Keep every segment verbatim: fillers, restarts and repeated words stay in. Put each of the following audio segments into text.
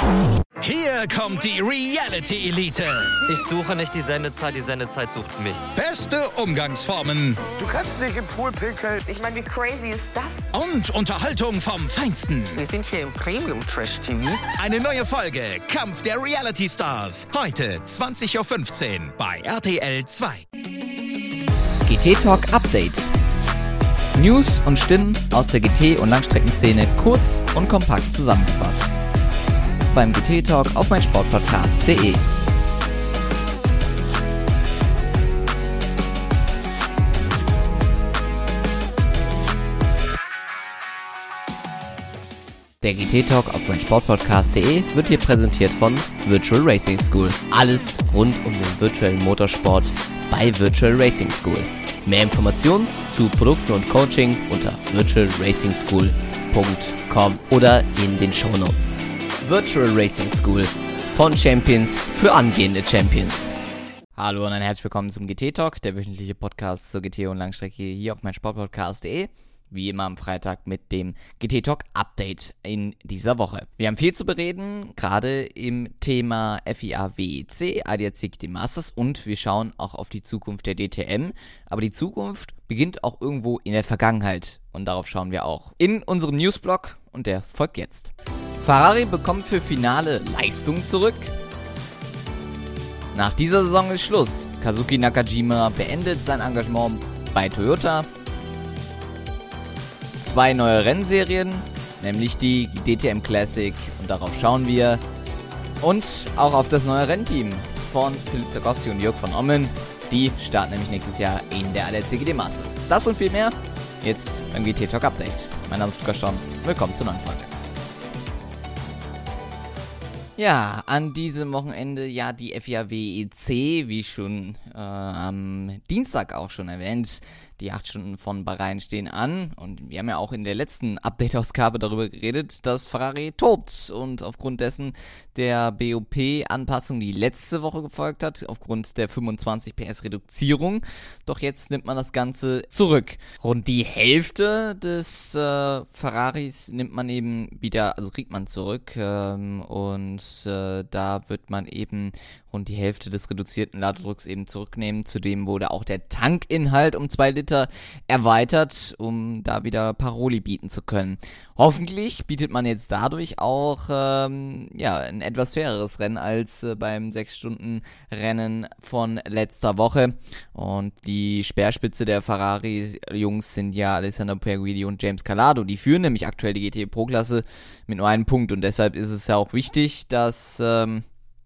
Hier kommt die Reality Elite. Ich suche nicht die Sendezeit, die Sendezeit sucht mich. Beste Umgangsformen. Du kannst nicht im Pool pinkeln. Ich meine, wie crazy ist das? Und Unterhaltung vom Feinsten. Wir sind hier im Premium-Trash-T V. Eine neue Folge Kampf der Reality Stars. Heute zwanzig Uhr fünfzehn bei R T L zwei. G T Talk Update. News und Stimmen aus der G T- und Langstreckenszene kurz und kompakt zusammengefasst. Beim G T Talk auf meinsportpodcast punkt de. Der G T Talk auf meinsportpodcast punkt de wird hier präsentiert von Virtual Racing School. Alles rund um den virtuellen Motorsport bei Virtual Racing School. Mehr Informationen zu Produkten und Coaching unter virtual racing school punkt com oder in den Shownotes. Virtual Racing School von Champions für angehende Champions. Hallo und ein herzlich willkommen zum G T Talk, der wöchentliche Podcast zur G T und Langstrecke hier auf meinsportpodcast punkt de. Wie immer am Freitag mit dem G T Talk Update in dieser Woche. Wir haben viel zu bereden, gerade im Thema F I A W E C, A D A C G T Masters, und wir schauen auch auf die Zukunft der D T M. Aber die Zukunft beginnt auch irgendwo in der Vergangenheit und darauf schauen wir auch in unserem Newsblog und der folgt jetzt. Ferrari bekommt für Finale Leistung zurück. Nach dieser Saison ist Schluss. Kazuki Nakajima beendet sein Engagement bei Toyota. Zwei neue Rennserien, nämlich die D T M Classic, und darauf schauen wir. Und auch auf das neue Rennteam von Philipp Zagossi und Jörg von Ommen. Die starten nämlich nächstes Jahr in der A D A C G T Masters. Das und viel mehr jetzt beim G T Talk Update. Mein Name ist Lukas Storms. Willkommen zur neuen Folge. Ja, an diesem Wochenende ja die F I A W E C, wie schon äh, am Dienstag auch schon erwähnt. Die acht Stunden von Bahrain stehen an und wir haben ja auch in der letzten Update-Ausgabe darüber geredet, dass Ferrari tobt und aufgrund dessen der B O P-Anpassung, die letzte Woche gefolgt hat, aufgrund der fünfundzwanzig P S-Reduzierung. Doch jetzt nimmt man das Ganze zurück. Rund die Hälfte des äh, Ferraris nimmt man eben wieder, also kriegt man zurück ähm, und äh, da wird man eben rund die Hälfte des reduzierten Ladedrucks eben zurücknehmen. Zudem wurde auch der Tankinhalt um zwei Liter erweitert, um da wieder Paroli bieten zu können. Hoffentlich bietet man jetzt dadurch auch ähm, ja, ein etwas faireres Rennen als äh, beim sechs Stunden Rennen von letzter Woche. Und die Speerspitze der Ferrari-Jungs sind ja Alessandro Pierguidi und James Calado. Die führen nämlich aktuell die G T Pro-Klasse mit nur einem Punkt. Und deshalb ist es ja auch wichtig, dass ähm,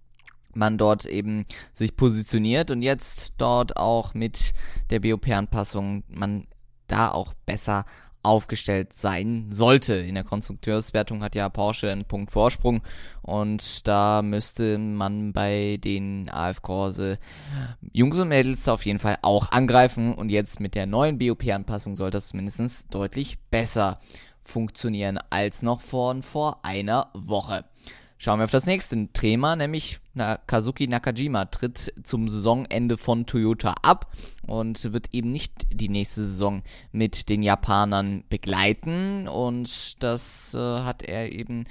man dort eben sich positioniert und jetzt dort auch mit der B O P-Anpassung man da auch besser aufgestellt sein sollte. In der Konstrukteurswertung hat ja Porsche einen Punkt Vorsprung und da müsste man bei den A F Corse Jungs und Mädels auf jeden Fall auch angreifen und jetzt mit der neuen B O P-Anpassung sollte das mindestens deutlich besser funktionieren als noch vor, vor einer Woche. Schauen wir auf das nächste Thema, nämlich na, Kazuki Nakajima tritt zum Saisonende von Toyota ab und wird eben nicht die nächste Saison mit den Japanern begleiten. Und das äh, hat er eben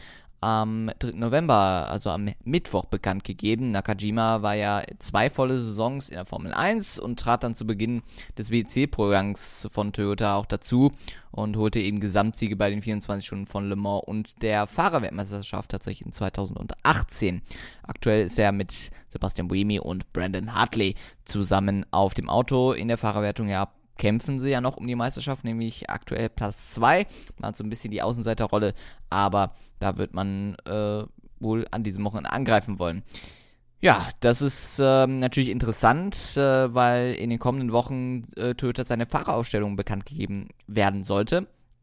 am dritten November, also am Mittwoch, bekannt gegeben. Nakajima war ja zwei volle Saisons in der Formel eins und trat dann zu Beginn des W E C-Programms von Toyota auch dazu und holte eben Gesamtsiege bei den vierundzwanzig Stunden von Le Mans und der Fahrerweltmeisterschaft tatsächlich in zweitausendachtzehn. Aktuell ist er mit Sebastian Buemi und Brandon Hartley zusammen auf dem Auto in der Fahrerwertung. Ja, kämpfen sie ja noch um die Meisterschaft, nämlich aktuell Platz zwei. Man hat so ein bisschen die Außenseiterrolle, aber da wird man äh, wohl an diesem Wochenende angreifen wollen. Ja, das ist ähm, natürlich interessant, äh, weil in den kommenden Wochen äh, Toyota seine Fahreraufstellung bekannt gegeben werden sollte.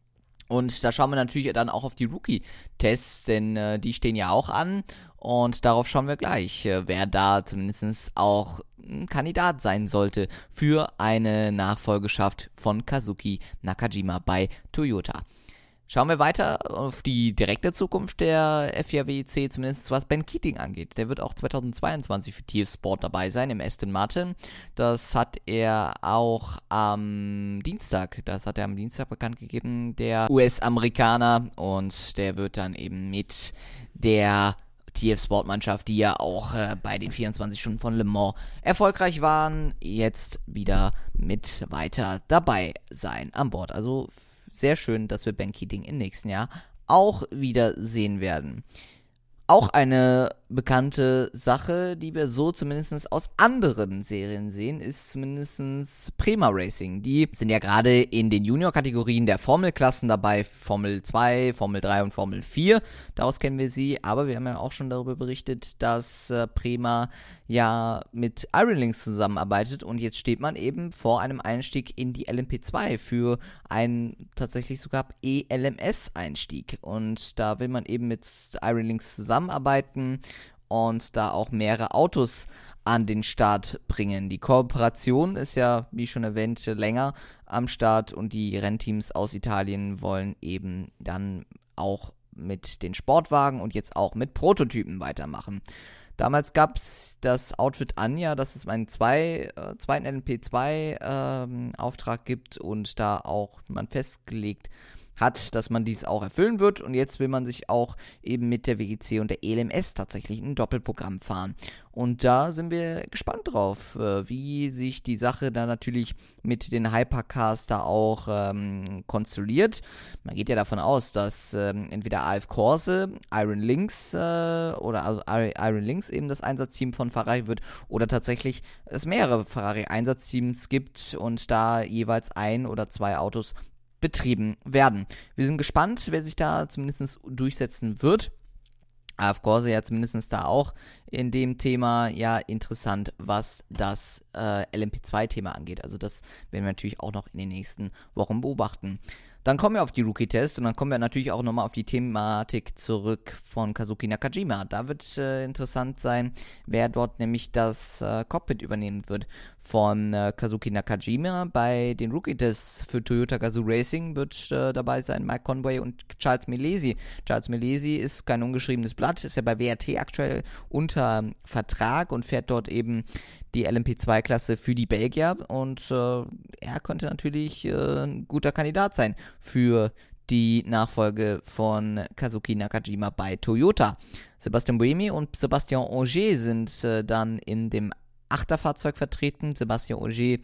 Und da schauen wir natürlich dann auch auf die Rookie-Tests, denn äh, die stehen ja auch an. Und darauf schauen wir gleich, äh, wer da zumindest auch ein Kandidat sein sollte für eine Nachfolgeschaft von Kazuki Nakajima bei Toyota. Schauen wir weiter auf die direkte Zukunft der F I A W E C, zumindest was Ben Keating angeht. Der wird auch zweitausendzweiundzwanzig für T F Sport dabei sein im Aston Martin. Das hat er auch am Dienstag, das hat er am Dienstag bekannt gegeben, der U S-Amerikaner. Und der wird dann eben mit der T F Sport-Mannschaft, die ja auch äh, bei den vierundzwanzig Stunden von Le Mans erfolgreich waren, jetzt wieder mit weiter dabei sein an Bord. Also sehr schön, dass wir Ben Keating im nächsten Jahr auch wieder sehen werden. Auch eine bekannte Sache, die wir so zumindest aus anderen Serien sehen, ist zumindest Prema Racing. Die sind ja gerade in den Junior-Kategorien der Formelklassen dabei, Formel zwei, Formel drei und Formel vier. Daraus kennen wir sie, aber wir haben ja auch schon darüber berichtet, dass äh, Prema ja mit Ironlinks zusammenarbeitet und jetzt steht man eben vor einem Einstieg in die L M P zwei für einen tatsächlich sogar E L M S-Einstieg. Und da will man eben mit Ironlinks zusammenarbeiten und da auch mehrere Autos an den Start bringen. Die Kooperation ist ja, wie schon erwähnt, länger am Start und die Rennteams aus Italien wollen eben dann auch mit den Sportwagen und jetzt auch mit Prototypen weitermachen. Damals gab es das Outfit Anja, dass es einen zwei, äh, zweiten L M P zwei ähm, Auftrag gibt und da auch man festgelegt hat, dass man dies auch erfüllen wird, und jetzt will man sich auch eben mit der W G C und der E L M S tatsächlich ein Doppelprogramm fahren. Und da sind wir gespannt drauf, äh, wie sich die Sache da natürlich mit den Hypercars da auch ähm, konstruiert. Man geht ja davon aus, dass ähm, entweder A F Corse, Iron Lynx äh, oder also Iron Lynx eben das Einsatzteam von Ferrari wird oder tatsächlich es mehrere Ferrari-Einsatzteams gibt und da jeweils ein oder zwei Autos betrieben werden. Wir sind gespannt, wer sich da zumindest durchsetzen wird. A F Corse ja zumindest da auch in dem Thema ja interessant, was das äh, L M P zwei Thema angeht. Also das werden wir natürlich auch noch in den nächsten Wochen beobachten. Dann kommen wir auf die Rookie-Tests und dann kommen wir natürlich auch nochmal auf die Thematik zurück von Kazuki Nakajima. Da wird äh, interessant sein, wer dort nämlich das äh, Cockpit übernehmen wird von äh, Kazuki Nakajima. Bei den Rookie-Tests für Toyota Gazoo Racing wird äh, dabei sein Mike Conway und Charles Milesi. Charles Milesi ist kein ungeschriebenes Blatt, ist ja bei W R T aktuell unter Vertrag und fährt dort eben die L M P zwei Klasse für die Belgier und äh, er könnte natürlich äh, ein guter Kandidat sein für die Nachfolge von Kazuki Nakajima bei Toyota. Sebastian Buemi und Sebastian Ogier sind äh, dann in dem Achterfahrzeug vertreten. Sebastian Ogier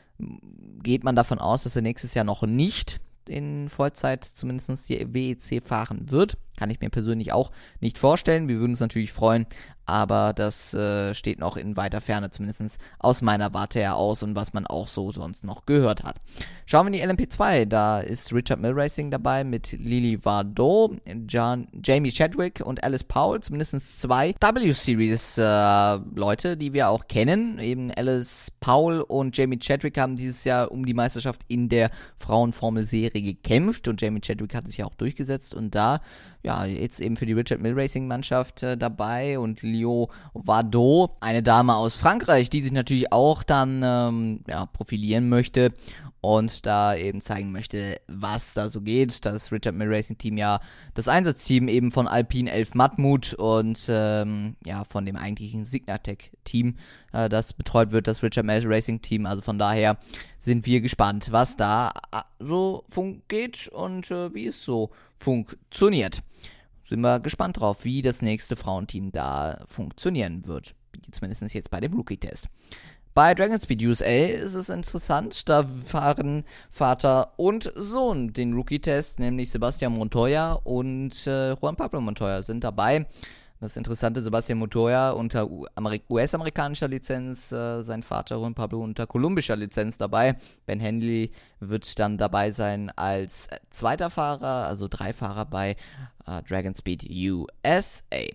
geht man davon aus, dass er nächstes Jahr noch nicht in Vollzeit zumindest die W E C fahren wird. Kann ich mir persönlich auch nicht vorstellen. Wir würden uns natürlich freuen, aber das äh, steht noch in weiter Ferne, zumindest aus meiner Warte her aus und was man auch so sonst noch gehört hat. Schauen wir in die L M P zwei, da ist Richard Mille Racing dabei mit Lily Vardot, John, Jamie Chadwick und Alice Powell, zumindest zwei W-Series äh, Leute, die wir auch kennen. Eben Alice Powell und Jamie Chadwick haben dieses Jahr um die Meisterschaft in der Frauenformel-Serie gekämpft und Jamie Chadwick hat sich ja auch durchgesetzt und da ja, jetzt eben für die Richard Mille Racing Mannschaft äh, dabei und Lio Vardot, eine Dame aus Frankreich, die sich natürlich auch dann ähm, ja, profilieren möchte und da eben zeigen möchte, was da so geht. Das Richard Mille Racing Team ja das Einsatzteam eben von Alpine Elf Matmut und ähm, ja von dem eigentlichen Signatec Team, äh, das betreut wird, das Richard Mille Racing Team. Also von daher sind wir gespannt, was da so geht und äh, wie es so funktioniert. Sind wir gespannt drauf, wie das nächste Frauenteam da funktionieren wird. Zumindest jetzt bei dem Rookie-Test. Bei Dragon Speed U S A ist es interessant, da fahren Vater und Sohn den Rookie-Test, nämlich Sebastian Montoya und äh, Juan Pablo Montoya sind dabei. Das interessante, Sebastian Montoya unter U S-amerikanischer Lizenz, äh, sein Vater Juan Pablo unter kolumbischer Lizenz dabei. Ben Henley wird dann dabei sein als zweiter Fahrer, also drei Fahrer bei äh, Dragon Speed U S A.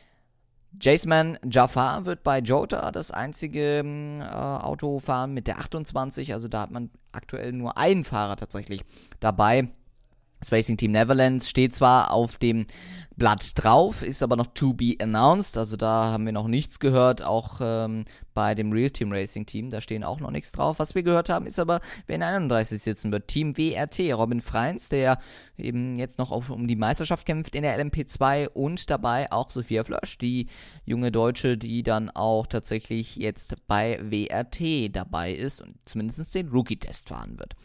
Jaceman Jafar wird bei Jota das einzige äh, Auto fahren mit der achtundzwanzig, also da hat man aktuell nur einen Fahrer tatsächlich dabei. Das Racing Team Netherlands steht zwar auf dem Blatt drauf, ist aber noch to be announced, also da haben wir noch nichts gehört, auch ähm, bei dem Real Team Racing Team, da stehen auch noch nichts drauf. Was wir gehört haben, ist aber, wer in einunddreißig sitzen wird. Team W R T, Robin Freins, der eben jetzt noch auf, um die Meisterschaft kämpft in der L M P zwei und dabei auch Sophia Flösch, die junge Deutsche, die dann auch tatsächlich jetzt bei W R T dabei ist und zumindest den Rookie-Test fahren wird.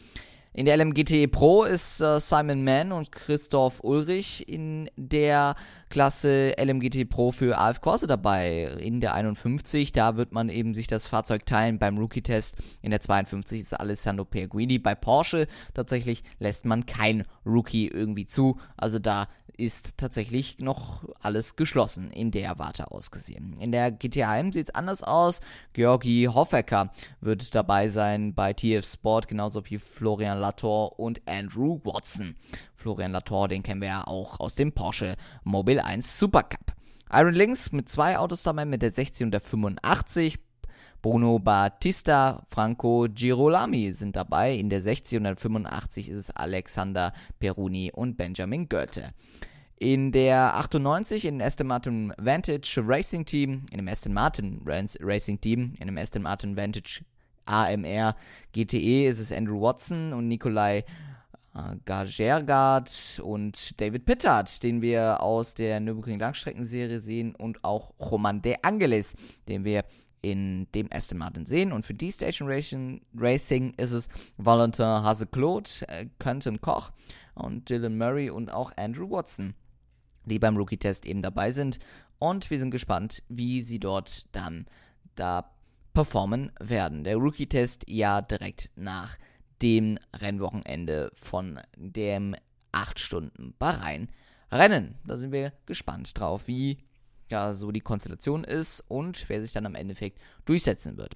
In der L M G T E Pro ist äh, Simon Mann und Christoph Ulrich in der Klasse L M G T Pro für A F Corse dabei. In der einundfünfzig, da wird man eben sich das Fahrzeug teilen beim Rookie-Test. In der zweiundfünfzig ist Alessandro Pierguidi. Bei Porsche tatsächlich lässt man kein Rookie irgendwie zu. Also da ist tatsächlich noch alles geschlossen in der Warte ausgesehen. In der G T A M sieht es anders aus. Georgi Hofecker wird dabei sein bei T F Sport, genauso wie Florian Latour und Andrew Watson. Florian Latour, den kennen wir ja auch aus dem Porsche Mobil eins Supercup. Iron Lynx mit zwei Autos dabei, mit der sechzig und der fünfundachtzig. Bruno Battista, Franco Girolami sind dabei. In der sechzig und der fünfundachtzig ist es Alexander Peruni und Benjamin Goethe. In der achtundneunzig in dem Aston Martin Vantage Racing Team, in dem Aston Martin Racing Team, in dem Aston Martin Vantage A M R G T E ist es Andrew Watson und Nikolai äh, Gagergaard und David Pittard, den wir aus der Nürburgring Langstreckenserie sehen, und auch Roman De Angelis, den wir in dem Aston Martin sehen. Und für die Station Racing ist es Valentin Haze-Claude, äh, Quentin Koch und Dylan Murray und auch Andrew Watson, die beim Rookie-Test eben dabei sind. Und wir sind gespannt, wie sie dort dann da performen werden. Der Rookie-Test ja direkt nach dem Rennwochenende von dem acht Stunden Bahrain-Rennen. Da sind wir gespannt drauf, wie ja so die Konstellation ist und wer sich dann am Endeffekt durchsetzen wird.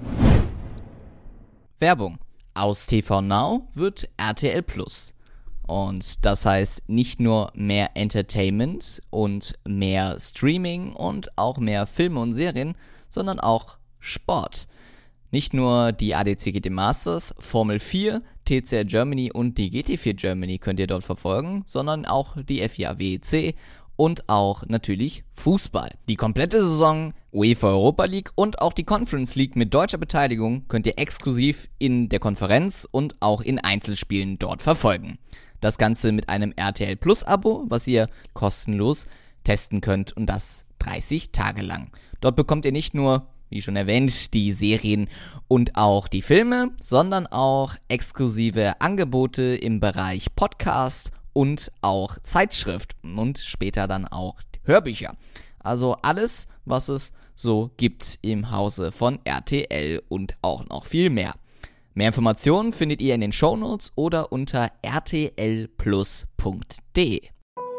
Werbung. Aus T V Now wird R T L Plus. Und das heißt nicht nur mehr Entertainment und mehr Streaming und auch mehr Filme und Serien, sondern auch Sport. Nicht nur die A D C G T Masters, Formel vier, T C R Germany und die G T vier Germany könnt ihr dort verfolgen, sondern auch die F I A W E C und auch natürlich Fußball. Die komplette Saison, UEFA Europa League und auch die Conference League mit deutscher Beteiligung könnt ihr exklusiv in der Konferenz und auch in Einzelspielen dort verfolgen. Das Ganze mit einem R T L Plus Abo, was ihr kostenlos testen könnt, und das dreißig Tage lang. Dort bekommt ihr nicht nur, wie schon erwähnt, die Serien und auch die Filme, sondern auch exklusive Angebote im Bereich Podcast und auch Zeitschrift und später dann auch Hörbücher. Also alles, was es so gibt im Hause von R T L und auch noch viel mehr. Mehr Informationen findet ihr in den Shownotes oder unter r t l plus punkt d e.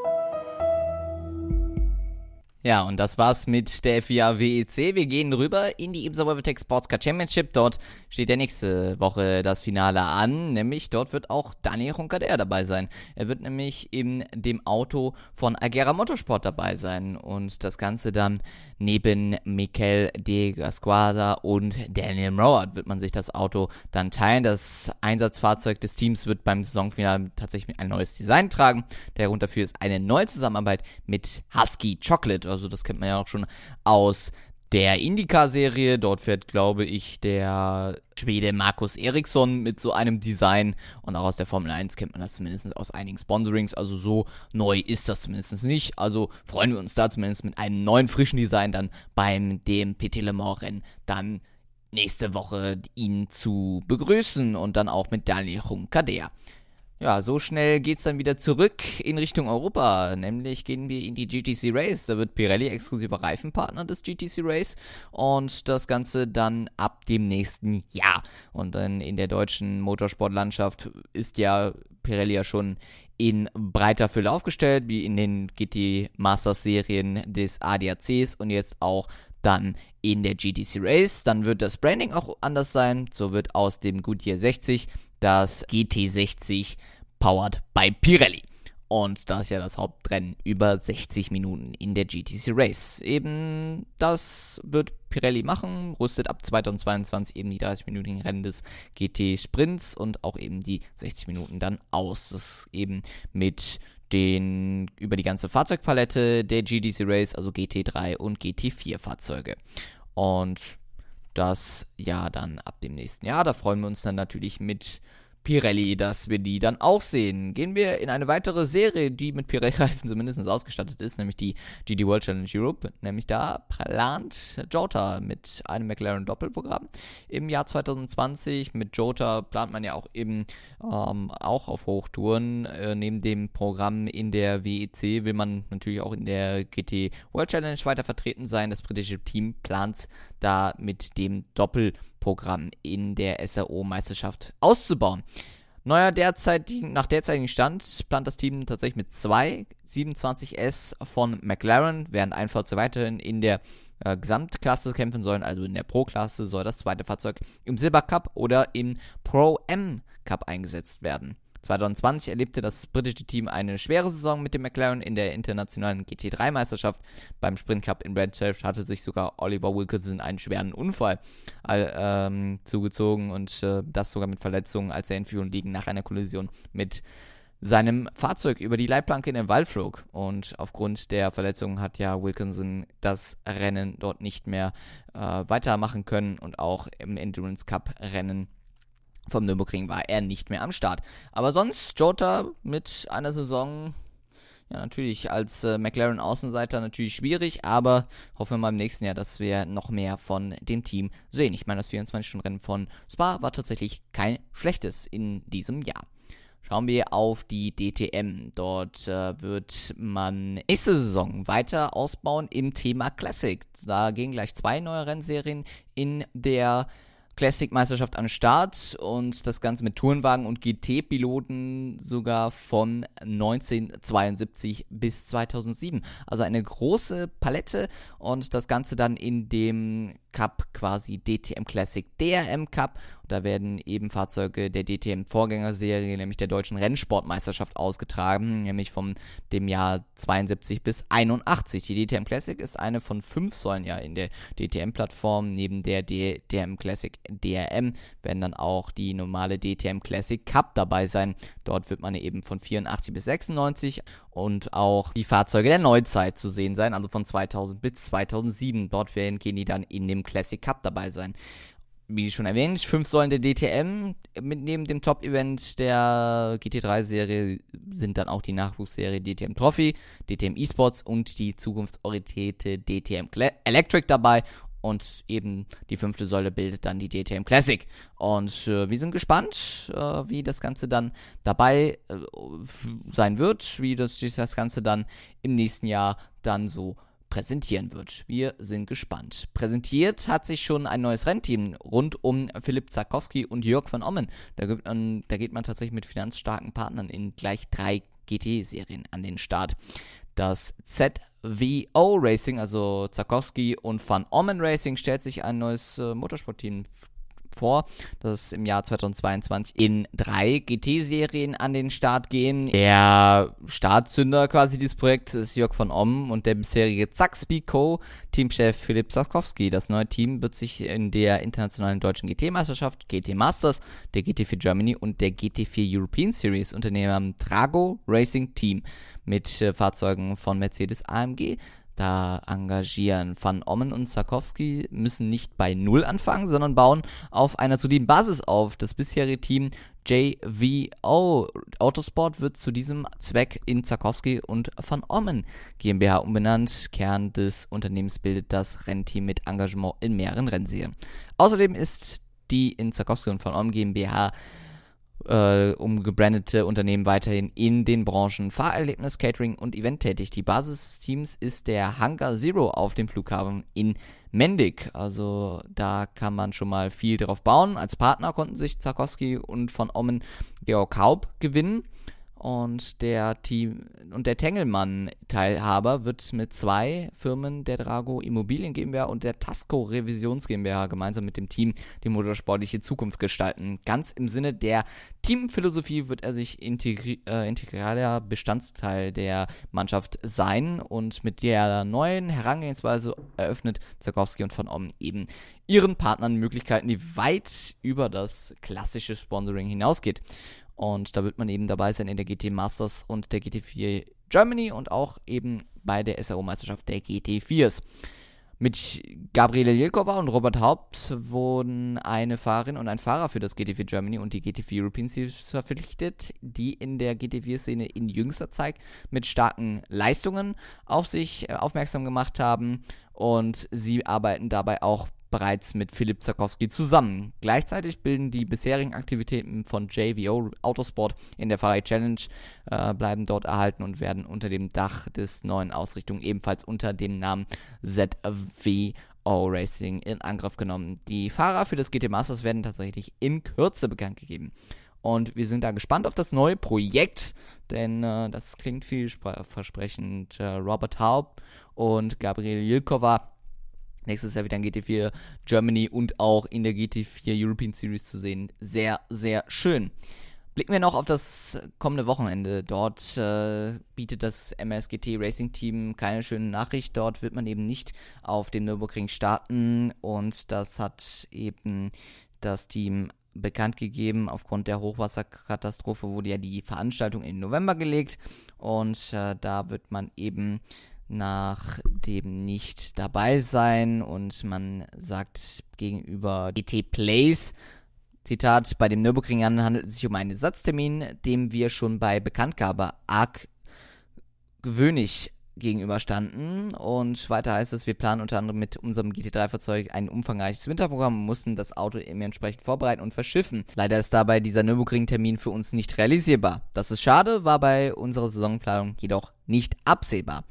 Ja, und das war's mit der F I A W E C. Wir gehen rüber in die IMSA WeatherTech Sportscar Championship. Dort steht ja nächste Woche das Finale an, nämlich dort wird auch Daniel Roncadere dabei sein. Er wird nämlich in dem Auto von Agera Motorsport dabei sein und das Ganze dann neben Mikel de Gasquada und Daniel Mowat wird man sich das Auto dann teilen. Das Einsatzfahrzeug des Teams wird beim Saisonfinale tatsächlich ein neues Design tragen. Der Grund dafür ist eine neue Zusammenarbeit mit Husky Chocolate. Also das kennt man ja auch schon aus der IndyCar-Serie. Dort fährt, glaube ich, der Schwede Marcus Eriksson mit so einem Design. Und auch aus der Formel eins kennt man das zumindest aus einigen Sponsorings. Also so neu ist das zumindest nicht. Also freuen wir uns da zumindest mit einem neuen, frischen Design dann beim dem Petit Le Mans-Rennen dann nächste Woche ihn zu begrüßen. Und dann auch mit Daniel Roncadere. Ja, so schnell geht's dann wieder zurück in Richtung Europa, nämlich gehen wir in die G T C Race. Da wird Pirelli exklusiver Reifenpartner des G T C Race und das Ganze dann ab dem nächsten Jahr. Und dann in der deutschen Motorsportlandschaft ist ja Pirelli ja schon in breiter Fülle aufgestellt, wie in den G T Masters Serien des A D A Cs und jetzt auch dann in der G T C Race. Dann wird das Branding auch anders sein. So wird aus dem Goodyear sechzig das G T sechzig powered by Pirelli. Und da ist ja das Hauptrennen über sechzig Minuten in der G T C Race. Eben das wird Pirelli machen, rüstet ab zweitausendzweiundzwanzig eben die dreißig-minütigen Rennen des G T Sprints und auch eben die sechzig Minuten dann aus. Das eben mit den über die ganze Fahrzeugpalette der G T C Race, also G T drei und G T vier Fahrzeuge. Und das ja dann ab dem nächsten Jahr, da freuen wir uns dann natürlich mit Pirelli, dass wir die dann auch sehen. Gehen wir in eine weitere Serie, die mit Pirelli-Reifen zumindest ausgestattet ist, nämlich die G T World Challenge Europe. Nämlich da plant Jota mit einem McLaren-Doppelprogramm im Jahr zwanzig zwanzig. Mit Jota plant man ja auch eben ähm, auch auf Hochtouren. Äh, neben dem Programm in der W E C will man natürlich auch in der G T World Challenge weiter vertreten sein. Das britische Team plant da mit dem Doppelprogramm in der S R O-Meisterschaft auszubauen. Neuer derzeitigen, nach derzeitigem Stand plant das Team tatsächlich mit zwei siebenundzwanzig S von McLaren, während ein Fahrzeug weiterhin in der äh, Gesamtklasse kämpfen sollen, also in der Pro-Klasse soll das zweite Fahrzeug im Silber Cup oder im Pro-M Cup eingesetzt werden. zwanzig zwanzig erlebte das britische Team eine schwere Saison mit dem McLaren in der internationalen G T drei Meisterschaft. Beim Sprint Cup in Redcliffe hatte sich sogar Oliver Wilkinson einen schweren Unfall äh, ähm, zugezogen und äh, das sogar mit Verletzungen, als er in Führung liegen nach einer Kollision mit seinem Fahrzeug über die Leitplanke in den Wald flog. Und aufgrund der Verletzungen hat ja Wilkinson das Rennen dort nicht mehr äh, weitermachen können und auch im Endurance Cup Rennen vom Nürburgring war er nicht mehr am Start. Aber sonst Jota mit einer Saison, ja natürlich als äh, McLaren-Außenseiter natürlich schwierig, aber hoffen wir mal im nächsten Jahr, dass wir noch mehr von dem Team sehen. Ich meine, das vierundzwanzig-Stunden-Rennen von Spa war tatsächlich kein schlechtes in diesem Jahr. Schauen wir auf die D T M. Dort äh, wird man nächste Saison weiter ausbauen im Thema Classic. Da gehen gleich zwei neue Rennserien in der Classic-Meisterschaft an Start und das Ganze mit Tourenwagen und G T-Piloten sogar von neunzehnhundertzweiundsiebzig bis zweitausendsieben. Also eine große Palette und das Ganze dann in dem Cup quasi D T M Classic D R M Cup. Da werden eben Fahrzeuge der D T M-Vorgängerserie, nämlich der Deutschen Rennsportmeisterschaft, ausgetragen, nämlich von dem Jahr zweiundsiebzig bis einundachtzig. Die D T M Classic ist eine von fünf Säulen ja in der D T M-Plattform. Neben der D T M Classic D R M werden dann auch die normale D T M Classic Cup dabei sein. Dort wird man eben von vierundachtzig bis sechsundneunzig und auch die Fahrzeuge der Neuzeit zu sehen sein, also von zweitausend bis zweitausendsieben. Dort werden gehen die dann in dem Classic Cup dabei sein. Wie schon erwähnt, fünf Säulen der D T M. Mit neben dem Top-Event der G T drei Serie sind dann auch die Nachwuchsserie D T M Trophy, D T M Esports und die zukunftsorientierte D T M Electric dabei. Und eben die fünfte Säule bildet dann die D T M Classic. Und äh, wir sind gespannt, äh, wie das Ganze dann dabei äh, sein wird, wie das, das Ganze dann im nächsten Jahr dann so präsentieren wird. Wir sind gespannt. Präsentiert hat sich schon ein neues Rennteam rund um Philipp Zarkowski und Jörg van Ommen. Da, gibt, um, da geht man tatsächlich mit finanzstarken Partnern in gleich drei G T-Serien an den Start. Das Z V O Racing, also Zarkowski und Van Ommen Racing, stellt sich ein neues äh, Motorsportteam vor, das im Jahr zweitausendzweiundzwanzig in drei G T-Serien an den Start gehen. Der Startzünder quasi dieses Projekts ist Jörg van Ommen und der bisherige Zaxby Co. Teamchef Philipp Zarkowski. Das neue Team wird sich in der internationalen deutschen G T-Meisterschaft, G T Masters, der G T vier Germany und der G T vier European Series unter dem Namen Drago Racing Team mit äh, Fahrzeugen von Mercedes A M G da engagieren. Van Ommen und Zarkowski müssen nicht bei Null anfangen, sondern bauen auf einer soliden Basis auf. Das bisherige Team J V O Autosport wird zu diesem Zweck in Zarkowski und Van Ommen GmbH umbenannt. Kern des Unternehmens bildet das Rennteam mit Engagement in mehreren Rennserien. Außerdem ist die in Zarkowski und Van Ommen GmbH Äh, umgebrandete Unternehmen weiterhin in den Branchen Fahrerlebnis, Catering und Event tätig. Die Basis des Teams ist der Hangar Zero auf dem Flughafen in Mendig. Also da kann man schon mal viel drauf bauen. Als Partner konnten sich Zarkowski und Van Ommen Georg Haub gewinnen. Und der Team und der Tengelmann-Teilhaber wird mit zwei Firmen, der Drago Immobilien GmbH und der Tasco Revisions GmbH, gemeinsam mit dem Team die motorsportliche Zukunft gestalten. Ganz im Sinne der Teamphilosophie wird er sich integri- äh, integraler Bestandteil der Mannschaft sein und mit der neuen Herangehensweise eröffnet Zarkowski und Van Ommen eben ihren Partnern Möglichkeiten, die weit über das klassische Sponsoring hinausgeht. Und da wird man eben dabei sein in der G T Masters und der G T vier Germany und auch eben bei der S R O-Meisterschaft der G T viers. Mit Gabriele Jelkova und Robert Haupt wurden eine Fahrerin und ein Fahrer für das G T vier Germany und die G T vier European Series verpflichtet, die in der G T vier Szene in jüngster Zeit mit starken Leistungen auf sich aufmerksam gemacht haben, und sie arbeiten dabei auch bereits mit Philipp Zakowski zusammen. Gleichzeitig bilden die bisherigen Aktivitäten von J V O Autosport in der Ferrari Challenge äh, bleiben dort erhalten und werden unter dem Dach des neuen Ausrichtung ebenfalls unter dem Namen Z V O Racing in Angriff genommen. Die Fahrer für das G T Masters werden tatsächlich in Kürze bekannt gegeben. Und wir sind da gespannt auf das neue Projekt, denn äh, das klingt vielversprechend. Äh, Robert Haupt und Gabriele Jelkova nächstes Jahr wieder in G T vier Germany und auch in der G T vier European Series zu sehen. Sehr, sehr schön. Blicken wir noch auf das kommende Wochenende. Dort äh, bietet das M S G T Racing Team keine schöne Nachricht. Dort wird man eben nicht auf dem Nürburgring starten, und das hat eben das Team bekannt gegeben. Aufgrund der Hochwasserkatastrophe wurde ja die Veranstaltung in den November gelegt, und äh, da wird man eben nach dem nicht dabei sein, und man sagt gegenüber G T Place, Zitat, bei dem Nürburgring handelt es sich um einen Ersatztermin, dem wir schon bei Bekanntgabe arg gewöhnlich gegenüberstanden, und weiter heißt es, wir planen unter anderem mit unserem G T drei Fahrzeug ein umfangreiches Winterprogramm und mussten das Auto eben entsprechend vorbereiten und verschiffen. Leider ist dabei dieser Nürburgring-Termin für uns nicht realisierbar. Das ist schade, war bei unserer Saisonplanung jedoch nicht absehbar.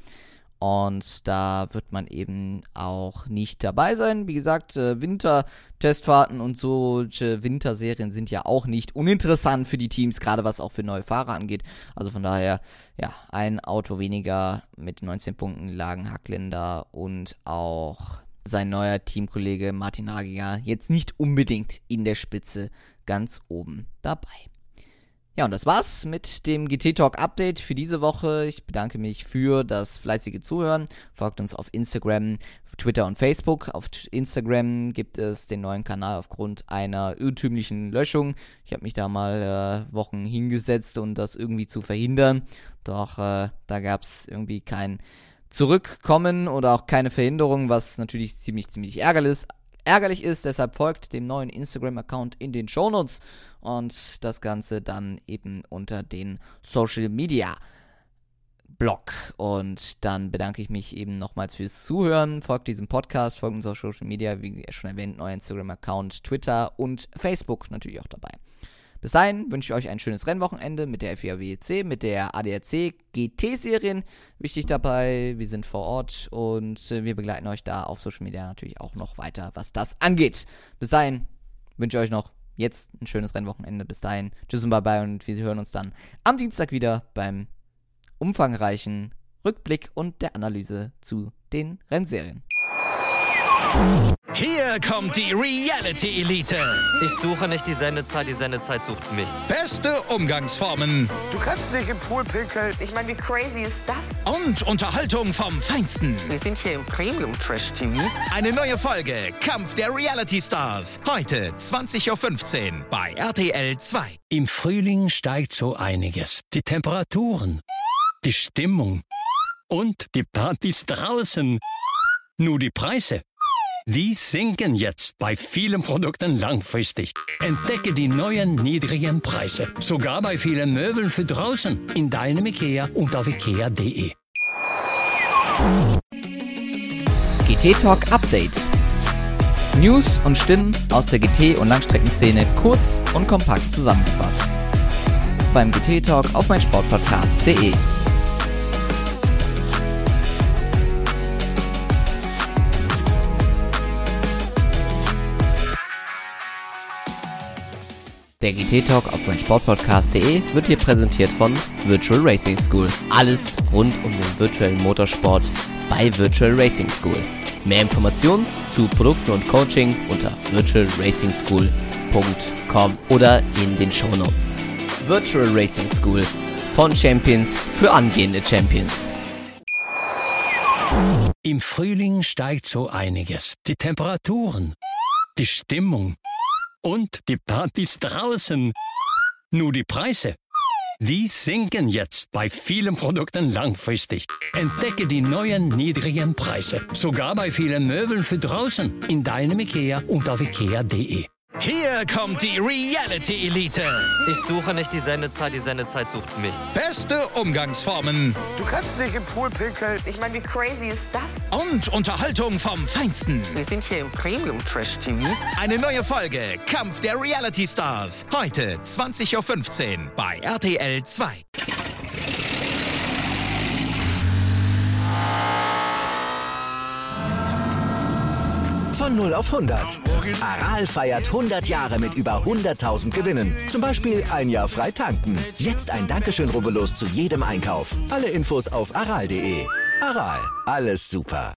Und da wird man eben auch nicht dabei sein. Wie gesagt, äh, Wintertestfahrten und solche Winterserien sind ja auch nicht uninteressant für die Teams, gerade was auch für neue Fahrer angeht. Also von daher, ja, ein Auto weniger mit neunzehn Punkten lagen Hackländer und auch sein neuer Teamkollege Martin Hagiger jetzt nicht unbedingt in der Spitze ganz oben dabei. Ja, und das war's mit dem G T Talk Update für diese Woche. Ich bedanke mich für das fleißige Zuhören. Folgt uns auf Instagram, Twitter und Facebook. Auf Instagram gibt es den neuen Kanal aufgrund einer irrtümlichen Löschung. Ich habe mich da mal äh, Wochen hingesetzt, um das irgendwie zu verhindern. Doch äh, da gab's irgendwie kein Zurückkommen oder auch keine Verhinderung, was natürlich ziemlich, ziemlich ärgerlich ist. Ärgerlich ist, deshalb folgt dem neuen Instagram-Account in den Shownotes und das Ganze dann eben unter den Social Media Blog. Und dann bedanke ich mich eben nochmals fürs Zuhören. Folgt diesem Podcast, folgt uns auf Social Media, wie schon erwähnt, neuer Instagram-Account, Twitter und Facebook natürlich auch dabei. Bis dahin wünsche ich euch ein schönes Rennwochenende mit der F I A W E C, mit der A D A C G T-Serien. Wichtig dabei, wir sind vor Ort und wir begleiten euch da auf Social Media natürlich auch noch weiter, was das angeht. Bis dahin wünsche ich euch noch jetzt ein schönes Rennwochenende. Bis dahin, tschüss und bye bye, und wir hören uns dann am Dienstag wieder beim umfangreichen Rückblick und der Analyse zu den Rennserien. Hier kommt die Reality Elite. Ich suche nicht die Sendezeit, die Sendezeit sucht mich. Beste Umgangsformen Du kannst dich im Pool pinkeln. Ich meine, wie crazy ist das? und Unterhaltung vom Feinsten. Wir sind hier im Premium Trash T V. Eine neue Folge Kampf der Reality Stars. Heute zwanzig Uhr fünfzehn bei R T L zwei. Im Frühling steigt so einiges. Die Temperaturen, die Stimmung und die Partys draußen. Nur die Preise, die sinken jetzt bei vielen Produkten langfristig. Entdecke die neuen niedrigen Preise. Sogar bei vielen Möbeln für draußen. In deinem IKEA und auf ikea punkt de. G T Talk Update. News und Stimmen aus der G T- und Langstreckenszene kurz und kompakt zusammengefasst. Beim G T Talk auf meinsportpodcast punkt de. Der G T Talk auf meinsportpodcast punkt de wird hier präsentiert von Virtual Racing School. Alles rund um den virtuellen Motorsport bei Virtual Racing School. Mehr Informationen zu Produkten und Coaching unter virtual racing school punkt com oder in den Shownotes. Virtual Racing School, von Champions für angehende Champions. Im Frühling steigt so einiges. Die Temperaturen, die Stimmung und die Partys draußen. Nur die Preise, Die sinken jetzt bei vielen Produkten langfristig. Entdecke die neuen niedrigen Preise. Sogar bei vielen Möbeln für draußen. In deinem Ikea und auf ikea punkt de. Hier kommt die Reality Elite. Ich suche nicht die Sendezeit, die Sendezeit sucht mich. Beste Umgangsformen Du kannst nicht im Pool pinkeln. Ich meine, wie crazy ist das? und Unterhaltung vom Feinsten. Wir sind hier im Premium Trash T V. Eine neue Folge Kampf der Reality Stars. Heute zwanzig Uhr fünfzehn bei R T L zwei. Von null auf hundert. Aral feiert hundert Jahre mit über hunderttausend Gewinnen. Zum Beispiel ein Jahr frei tanken. Jetzt ein Dankeschön, rubbellos zu jedem Einkauf. Alle Infos auf aral punkt de. Aral, alles super.